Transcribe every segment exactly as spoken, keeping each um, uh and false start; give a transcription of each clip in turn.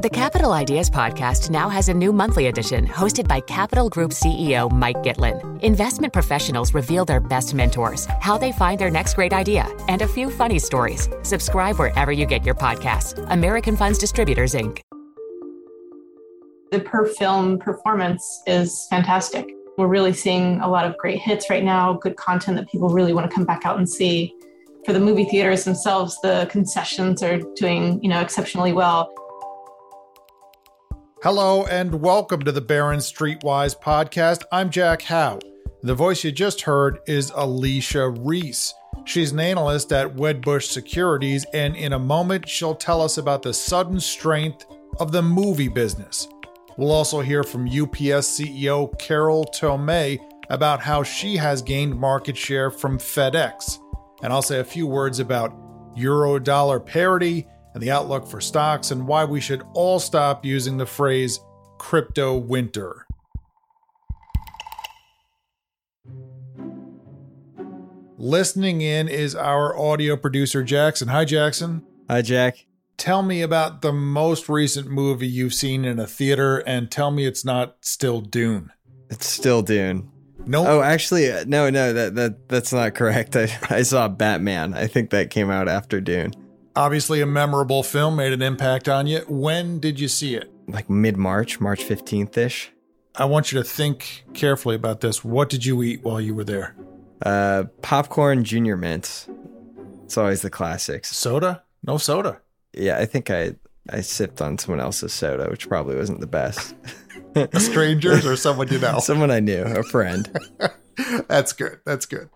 The Capital Ideas Podcast now has a new monthly edition hosted by Capital Group C E O Mike Gitlin. Investment professionals reveal their best mentors, how they find their next great idea, and a few funny stories. Subscribe wherever you get your podcasts. American Funds Distributors, Incorporated. The per film performance is fantastic. We're really seeing a lot of great hits right now, good content that people really want to come back out and see. For the movie theaters themselves, the concessions are doing, you know, exceptionally well. Hello and welcome to the Barron's Streetwise podcast. I'm Jack Howe. The voice you just heard is Alicia Reese. She's an analyst at Wedbush Securities, and in a moment she'll tell us about the sudden strength of the movie business. We'll also hear from U P S C E O Carol Tomé about how she has gained market share from FedEx. And I'll say a few words about euro-dollar parity and the outlook for stocks and why we should all stop using the phrase crypto winter. Listening in is our audio producer, Jackson. Hi, Jackson. Hi, Jack. Tell me about the most recent movie you've seen in a theater, and tell me it's not still Dune. It's still Dune. No. Oh, actually, no, no, that that that's not correct. I, I saw Batman. I think that came out after Dune. Obviously a memorable film, made an impact on you. When did you see it? Like mid-March, March fifteenth-ish. I want you to think carefully about this. What did you eat while you were there? Uh, popcorn, Junior Mints. It's always the classics. Soda? No soda. Yeah, I think I, I sipped on someone else's soda, which probably wasn't the best. A stranger's or someone you know? Someone I knew, a friend. That's good. That's good.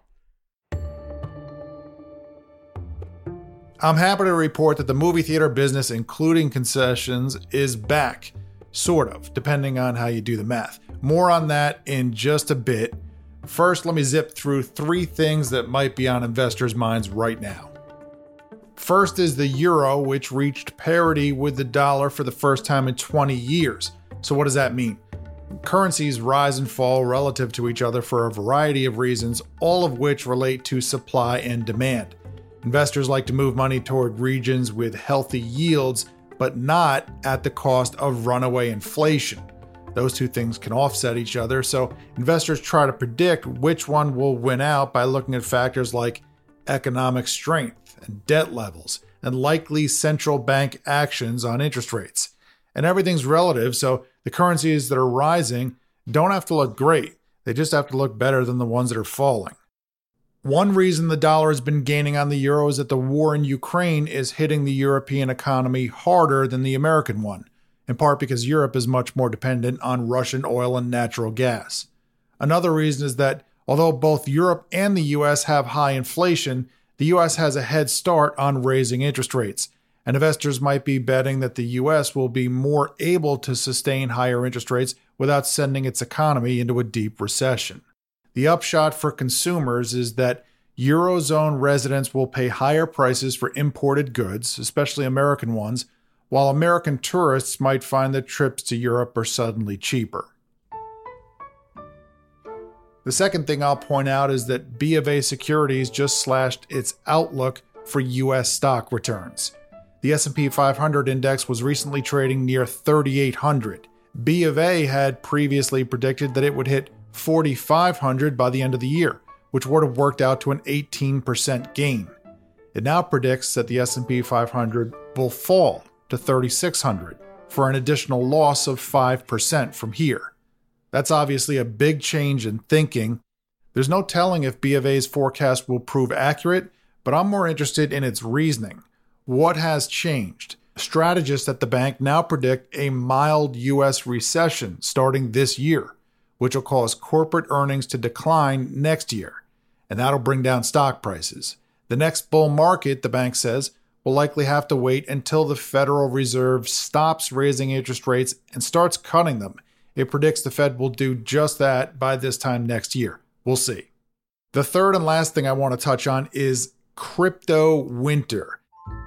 I'm happy to report that the movie theater business, including concessions, is back. Sort of, depending on how you do the math. More on that in just a bit. First, let me zip through three things that might be on investors' minds right now. First is the euro, which reached parity with the dollar for the first time in twenty years. So what does that mean? Currencies rise and fall relative to each other for a variety of reasons, all of which relate to supply and demand. Investors like to move money toward regions with healthy yields, but not at the cost of runaway inflation. Those two things can offset each other, so investors try to predict which one will win out by looking at factors like economic strength and debt levels and likely central bank actions on interest rates. And everything's relative, so the currencies that are rising don't have to look great. They just have to look better than the ones that are falling. One reason the dollar has been gaining on the euro is that the war in Ukraine is hitting the European economy harder than the American one, in part because Europe is much more dependent on Russian oil and natural gas. Another reason is that although both Europe and the U S have high inflation, the U S has a head start on raising interest rates, and investors might be betting that the U S will be more able to sustain higher interest rates without sending its economy into a deep recession. The upshot for consumers is that Eurozone residents will pay higher prices for imported goods, especially American ones, while American tourists might find that trips to Europe are suddenly cheaper. The second thing I'll point out is that B of A Securities just slashed its outlook for U S stock returns. The S and P five hundred index was recently trading near thirty-eight hundred. B of A had previously predicted that it would hit forty-five hundred by the end of the year, which would have worked out to an eighteen percent gain. It now predicts that the S and P five hundred will fall to thirty-six hundred for an additional loss of five percent from here. That's obviously a big change in thinking. There's no telling if B of A's forecast will prove accurate, but I'm more interested in its reasoning. What has changed? Strategists at the bank now predict a mild U S recession starting this year, which will cause corporate earnings to decline next year, and that'll bring down stock prices. The next bull market, the bank says, will likely have to wait until the Federal Reserve stops raising interest rates and starts cutting them. It predicts the Fed will do just that by this time next year. We'll see. The third and last thing I want to touch on is crypto winter.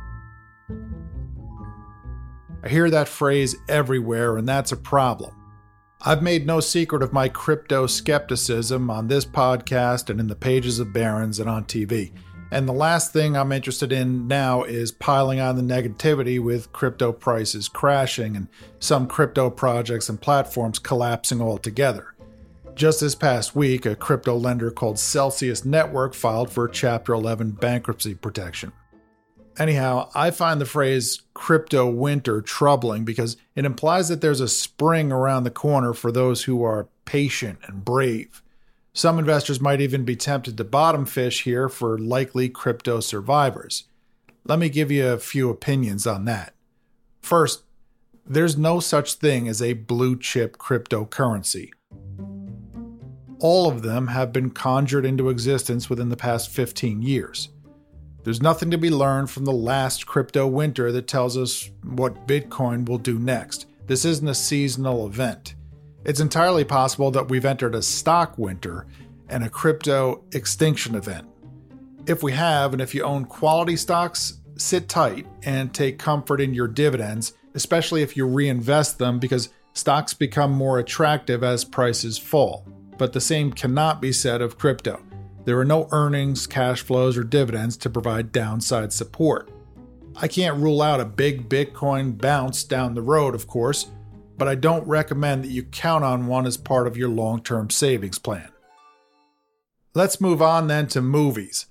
I hear that phrase everywhere, and that's a problem. I've made no secret of my crypto skepticism on this podcast and in the pages of Barron's and on T V. And the last thing I'm interested in now is piling on the negativity with crypto prices crashing and some crypto projects and platforms collapsing altogether. Just this past week, a crypto lender called Celsius Network filed for Chapter eleven bankruptcy protection. Anyhow, I find the phrase crypto winter troubling because it implies that there's a spring around the corner for those who are patient and brave. Some investors might even be tempted to bottom fish here for likely crypto survivors. Let me give you a few opinions on that. First, there's no such thing as a blue chip cryptocurrency. All of them have been conjured into existence within the past fifteen years. There's nothing to be learned from the last crypto winter that tells us what Bitcoin will do next. This isn't a seasonal event. It's entirely possible that we've entered a stock winter and a crypto extinction event. If we have, and if you own quality stocks, sit tight and take comfort in your dividends, especially if you reinvest them because stocks become more attractive as prices fall. But the same cannot be said of crypto. There are no earnings, cash flows, or dividends to provide downside support. I can't rule out a big Bitcoin bounce down the road, of course, but I don't recommend that you count on one as part of your long-term savings plan. Let's move on then to movies.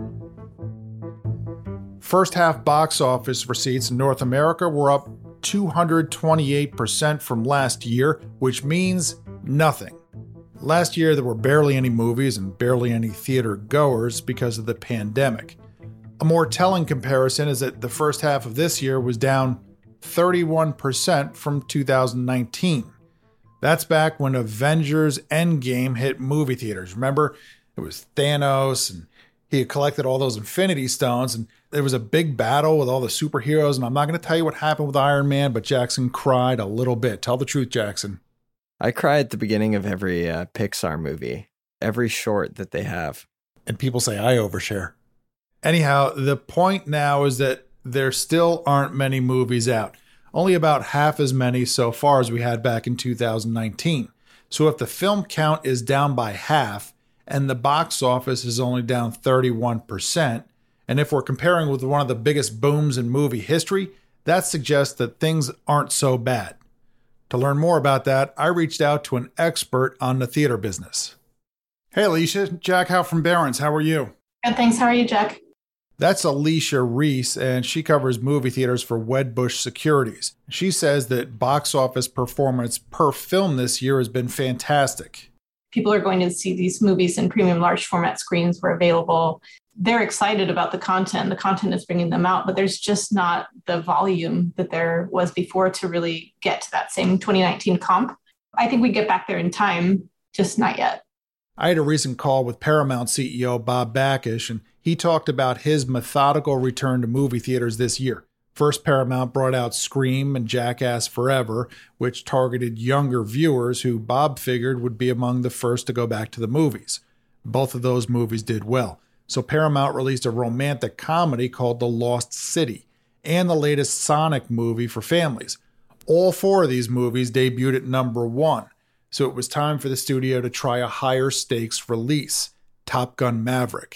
First half box office receipts in North America were up two hundred twenty-eight percent from last year, which means nothing. Last year there were barely any movies and barely any theater goers because of the pandemic. A more telling comparison is that the first half of this year was down thirty-one percent from two thousand nineteen. That's back when Avengers Endgame hit movie theaters. Remember, it was Thanos and he had collected all those Infinity Stones and there was a big battle with all the superheroes, and I'm not going to tell you what happened with Iron Man, but Jackson cried a little bit. Tell the truth, Jackson. I cry at the beginning of every uh, Pixar movie, every short that they have. And people say I overshare. Anyhow, the point now is that there still aren't many movies out. Only about half as many so far as we had back in two thousand nineteen. So if the film count is down by half and the box office is only down thirty-one percent, and if we're comparing with one of the biggest booms in movie history, that suggests that things aren't so bad. To learn more about that, I reached out to an expert on the theater business. Hey, Alicia. Jack Howe from Barron's. How are you? Good, thanks. How are you, Jack? That's Alicia Reese, and she covers movie theaters for Wedbush Securities. She says that box office performance per film this year has been fantastic. People are going to see these movies in premium large format screens where available. They're excited about the content. The content is bringing them out, but there's just not the volume that there was before to really get to that same twenty nineteen comp. I think we get back there in time, just not yet. I had a recent call with Paramount C E O Bob Bakish, and he talked about his methodical return to movie theaters this year. First, Paramount brought out Scream and Jackass Forever, which targeted younger viewers who Bob figured would be among the first to go back to the movies. Both of those movies did well. So Paramount released a romantic comedy called The Lost City and the latest Sonic movie for families. All four of these movies debuted at number one. So it was time for the studio to try a higher stakes release, Top Gun Maverick.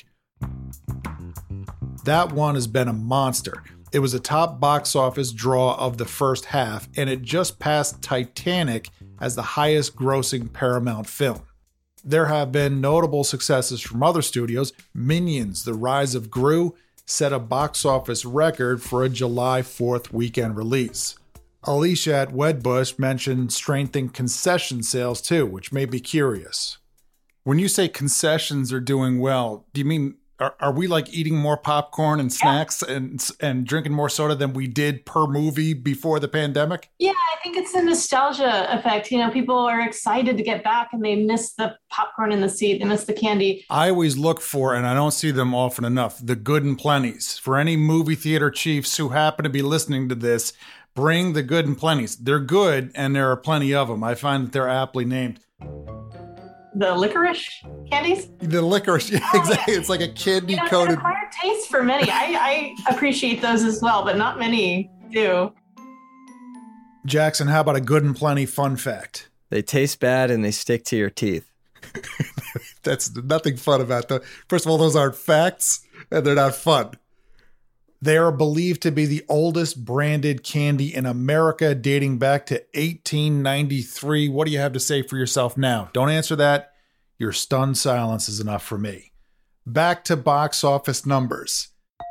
That one has been a monster. It was a top box office draw of the first half, and it just passed Titanic as the highest grossing Paramount film. There have been notable successes from other studios. Minions: The Rise of Gru set a box office record for a July fourth weekend release. Alicia at Wedbush mentioned strength in concession sales too, which made me curious. When you say concessions are doing well, do you mean Are, are we like eating more popcorn and snacks yeah. and and drinking more soda than we did per movie before the pandemic? Yeah, I think it's a nostalgia effect. You know, people are excited to get back and they miss the popcorn in the seat. They miss the candy. I always look for, and I don't see them often enough, the good and plenties. For any movie theater chiefs who happen to be listening to this, bring the good and plenties. They're good and there are plenty of them. I find that they're aptly named. The licorice candies? The licorice, yeah, exactly. It's like a candy coated. You know, it's an acquired taste for many. I, I appreciate those as well, but not many do. Jackson, how about a good and plenty fun fact? They taste bad and they stick to your teeth. That's nothing fun about that. First of all, those aren't facts. and they're not fun. They are believed to be the oldest branded candy in America, dating back to eighteen ninety-three. What do you have to say for yourself now? Don't answer that. Your stunned silence is enough for me. Back to box office numbers.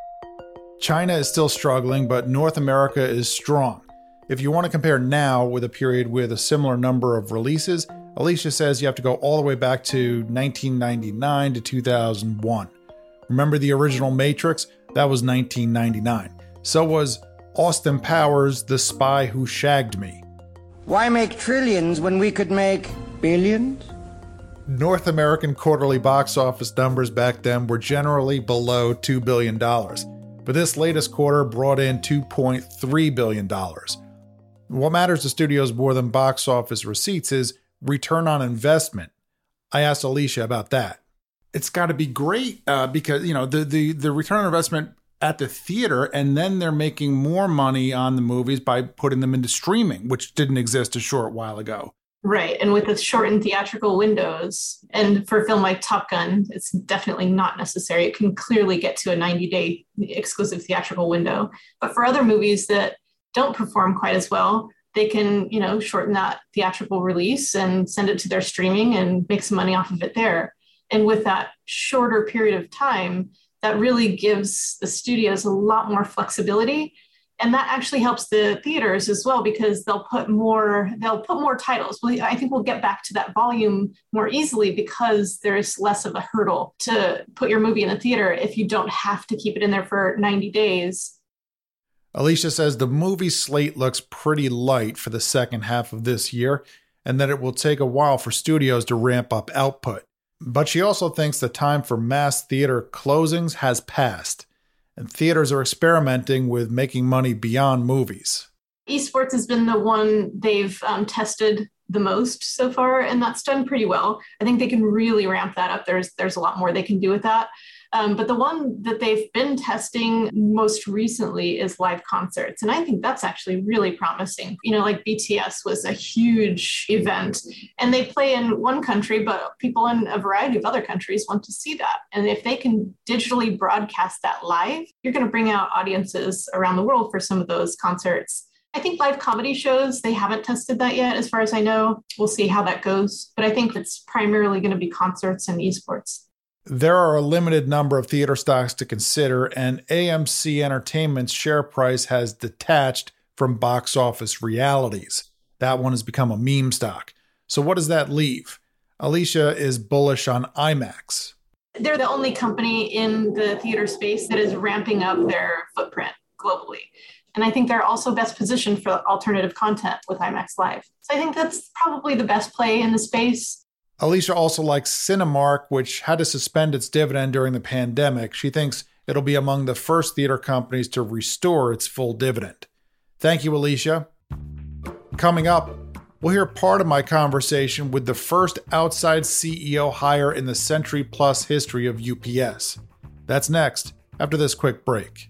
China is still struggling, but North America is strong. If you want to compare now with a period with a similar number of releases, Alicia says you have to go all the way back to nineteen ninety-nine to two thousand one. Remember the original Matrix? That was nineteen ninety-nine. So was Austin Powers' The Spy Who Shagged Me. Why make trillions when we could make billions? North American quarterly box office numbers back then were generally below two billion dollars, but this latest quarter brought in two point three billion dollars. What matters to studios more than box office receipts is return on investment. I asked Alicia about that. It's got to be great uh, because, you know, the, the, the return on investment at the theater, and then they're making more money on the movies by putting them into streaming, which didn't exist a short while ago. Right. And with the shortened theatrical windows, and for a film like Top Gun, it's definitely not necessary. It can clearly get to a ninety-day exclusive theatrical window. But for other movies that don't perform quite as well, they can, you know, shorten that theatrical release and send it to their streaming and make some money off of it there. And with that shorter period of time, that really gives the studios a lot more flexibility. And that actually helps the theaters as well, because they'll put more, they'll put more titles. Well, I think we'll get back to that volume more easily because there's less of a hurdle to put your movie in the theater if you don't have to keep it in there for ninety days. Alicia says the movie slate looks pretty light for the second half of this year, and that it will take a while for studios to ramp up output. But she also thinks the time for mass theater closings has passed, and theaters are experimenting with making money beyond movies. Esports has been the one they've um, tested the most so far, and that's done pretty well. I think they can really ramp that up. There's there's a lot more they can do with that. Um, but the one that they've been testing most recently is live concerts. And I think that's actually really promising. You know, like B T S was a huge event, and they play in one country, but people in a variety of other countries want to see that. And if they can digitally broadcast that live, you're going to bring out audiences around the world for some of those concerts. I think live comedy shows, they haven't tested that yet, as far as I know. We'll see how that goes. But I think it's primarily going to be concerts and esports. There are a limited number of theater stocks to consider, and A M C Entertainment's share price has detached from box office realities. That one has become a meme stock. So what does that leave? Alicia is bullish on IMAX. They're the only company in the theater space that is ramping up their footprint globally. And I think they're also best positioned for alternative content with IMAX Live. So I think that's probably the best play in the space. Alicia also likes Cinemark, which had to suspend its dividend during the pandemic. She thinks it'll be among the first theater companies to restore its full dividend. Thank you, Alicia. Coming up, we'll hear part of my conversation with the first outside C E O hire in the Century Plus history of U P S. That's next, after this quick break.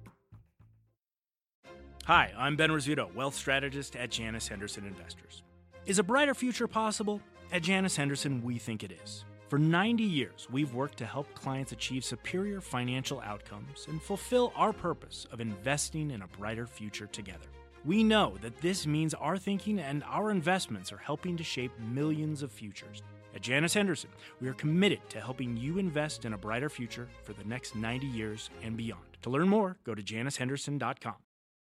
Hi, I'm Ben Rizzuto, wealth strategist at Janus Henderson Investors. Is a brighter future possible? At Janus Henderson, we think it is. For ninety years, we've worked to help clients achieve superior financial outcomes and fulfill our purpose of investing in a brighter future together. We know that this means our thinking and our investments are helping to shape millions of futures. At Janus Henderson, we are committed to helping you invest in a brighter future for the next ninety years and beyond. To learn more, go to janus henderson dot com.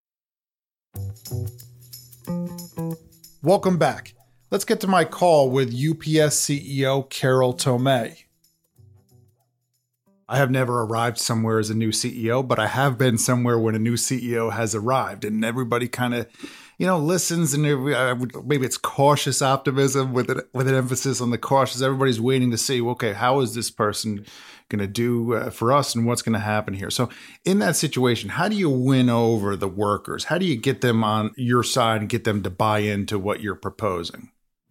Welcome back. Let's get to my call with U P S C E O Carol Tomé. I have never arrived somewhere as a new C E O, but I have been somewhere when a new C E O has arrived, and everybody kind of, you know, listens, and maybe it's cautious optimism with an, with an emphasis on the cautious. Everybody's waiting to see, okay, how is this person going to do uh, for us, and what's going to happen here? So in that situation, how do you win over the workers? How do you get them on your side and get them to buy into what you're proposing?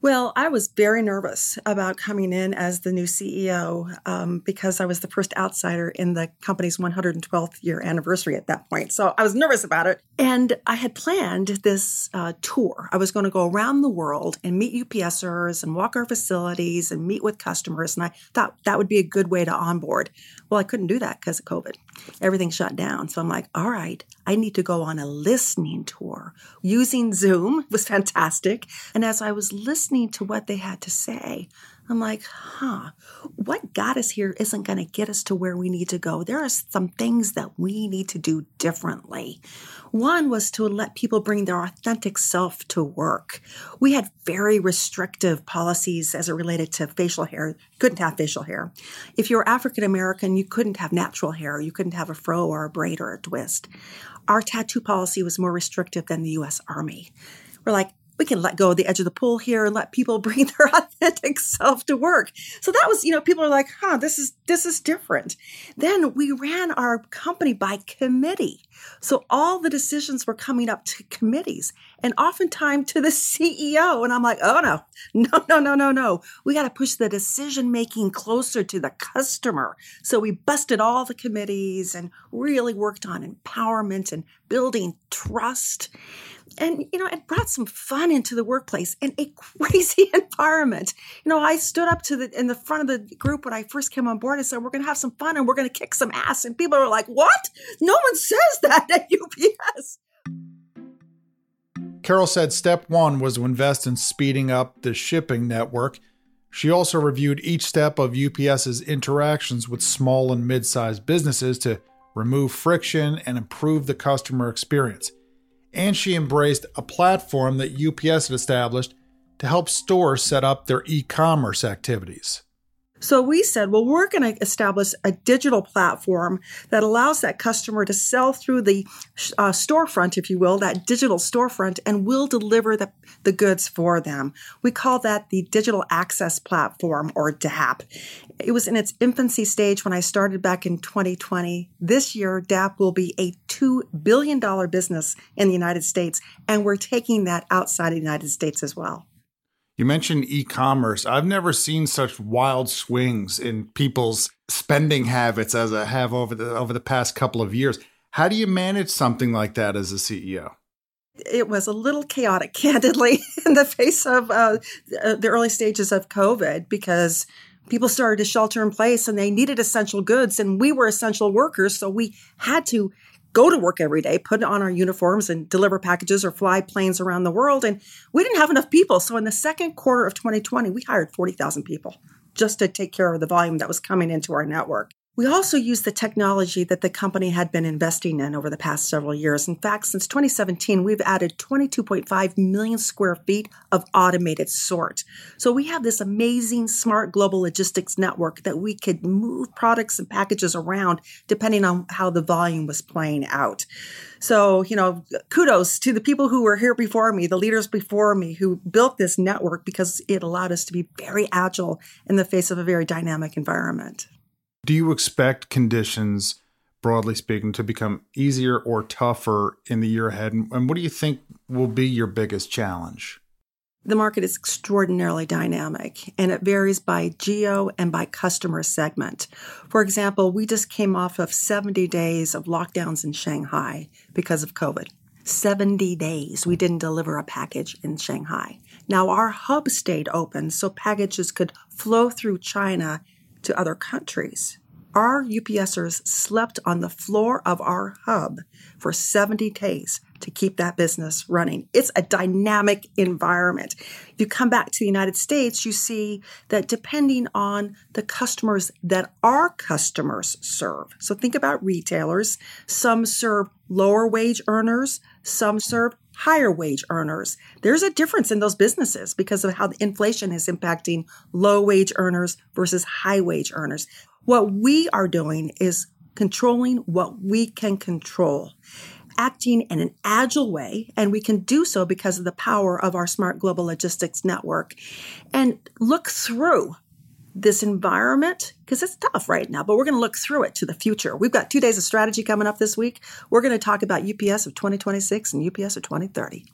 Well, I was very nervous about coming in as the new C E O um, because I was the first outsider in the company's one hundred twelfth year anniversary at that point. So I was nervous about it. And I had planned this uh, tour. I was going to go around the world and meet UPSers and walk our facilities and meet with customers. And I thought that would be a good way to onboard. Well, I couldn't do that because of COVID. Everything shut down. So I'm like, all right, I need to go on a listening tour. Using Zoom was fantastic. And as I was listening to what they had to say, I'm like, huh, what got us here isn't going to get us to where we need to go. There are some things that we need to do differently. One was to let people bring their authentic self to work. We had very restrictive policies as it related to facial hair. You couldn't have facial hair. If you were African American, you couldn't have natural hair. You couldn't have a fro or a braid or a twist. Our tattoo policy was more restrictive than the U S Army. We're like, we can let go of the edge of the pool here and let people bring their authentic self to work. So that was, you know, people are like, huh, this is, this is different. Then we ran our company by committee. So all the decisions were coming up to committees and oftentimes to the C E O. And I'm like, oh no, no, no, no, no, no. We got to push the decision-making closer to the customer. So we busted all the committees and really worked on empowerment and building trust. And, you know, it brought some fun into the workplace and a crazy environment. You know, I stood up to the in the front of the group when I first came on board and said, we're going to have some fun and we're going to kick some ass. And people were like, what? No one says that at U P S. Carol said step one was to invest in speeding up the shipping network. She also reviewed each step of UPS's interactions with small and mid-sized businesses to remove friction and improve the customer experience. And she embraced a platform that U P S had established to help stores set up their e-commerce activities. So we said, well, we're going to establish a digital platform that allows that customer to sell through the uh, storefront, if you will, that digital storefront, and we'll deliver the, the goods for them. We call that the Digital Access Platform, or D A P. It was in its infancy stage when I started back in twenty twenty. This year, D A P will be a two billion dollars business in the United States, and we're taking that outside of the United States as well. You mentioned e-commerce. I've never seen such wild swings in people's spending habits as I have over the over the past couple of years. How do you manage something like that as a C E O? It was a little chaotic, candidly, in the face of uh, the early stages of COVID, because people started to shelter in place and they needed essential goods, and we were essential workers, so we had to go to work every day, put on our uniforms and deliver packages or fly planes around the world. And we didn't have enough people. So in the second quarter of twenty twenty, we hired forty thousand people just to take care of the volume that was coming into our network. We also used the technology that the company had been investing in over the past several years. In fact, since twenty seventeen, we've added twenty-two point five million square feet of automated sort. So we have this amazing smart global logistics network that we could move products and packages around depending on how the volume was playing out. So, you know, kudos to the people who were here before me, the leaders before me who built this network, because it allowed us to be very agile in the face of a very dynamic environment. Do you expect conditions, broadly speaking, to become easier or tougher in the year ahead? And what do you think will be your biggest challenge? The market is extraordinarily dynamic, and it varies by geo and by customer segment. For example, we just came off of seventy days of lockdowns in Shanghai because of COVID. seventy days we didn't deliver a package in Shanghai. Now, our hub stayed open so packages could flow through China to other countries. Our UPSers slept on the floor of our hub for seventy days to keep that business running. It's a dynamic environment. If you come back to the United States, you see that depending on the customers that our customers serve. So think about retailers. Some serve lower wage earners, some serve higher wage earners. There's a difference in those businesses because of how the inflation is impacting low wage earners versus high wage earners. What we are doing is controlling what we can control, acting in an agile way, and we can do so because of the power of our smart global logistics network, and look through this environment, because it's tough right now, but we're going to look through it to the future. We've got two days of strategy coming up this week. We're going to talk about U P S of twenty twenty-six and U P S of twenty thirty.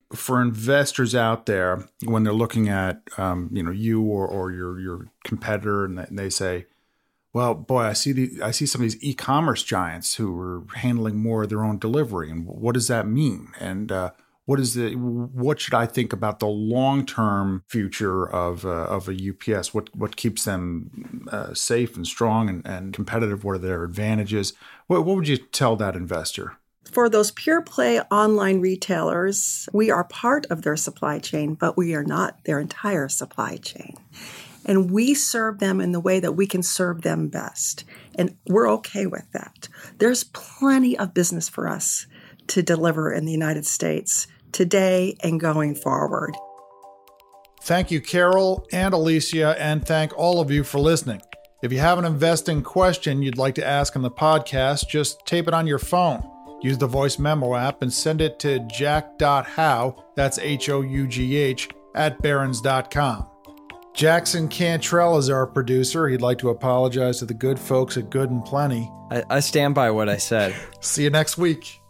for investors out there, when they're looking at, um, you know, you or, or your your competitor, and they say, well, boy, I see the I see some of these e-commerce giants who are handling more of their own delivery, and what does that mean? And uh, what is the what should I think about the long-term future of uh, of a U P S? What what keeps them uh, safe and strong and, and competitive? What are their advantages? What what would you tell that investor? For those pure play online retailers, we are part of their supply chain, but we are not their entire supply chain. And we serve them in the way that we can serve them best. And we're okay with that. There's plenty of business for us to deliver in the United States today and going forward. Thank you, Carol and Alicia, and thank all of you for listening. If you have an investing question you'd like to ask on the podcast, just tape it on your phone. Use the voice memo app and send it to jack dot how, that's H O U G H, at barons dot com. Jackson Cantrell is our producer. He'd like to apologize to the good folks at Good and Plenty. I, I stand by what I said. See you next week.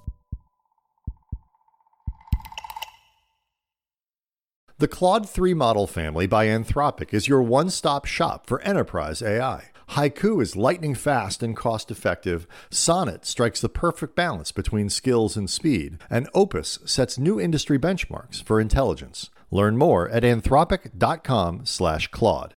The Claude three model family by Anthropic is your one-stop shop for enterprise A I. Haiku is lightning fast and cost-effective. Sonnet strikes the perfect balance between skills and speed. And Opus sets new industry benchmarks for intelligence. Learn more at anthropic dot com slash Claude.